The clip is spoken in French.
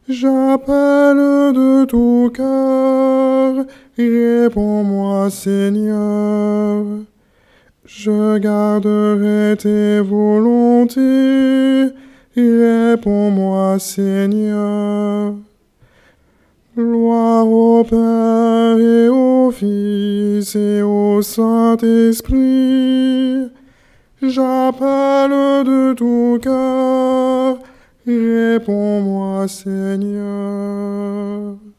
J'appelle de tout cœur, réponds-moi Seigneur. Je garderai tes volontés, réponds-moi Seigneur. Gloire au Père et au Fils et au Saint-Esprit. J'appelle de tout cœur, réponds-moi Seigneur.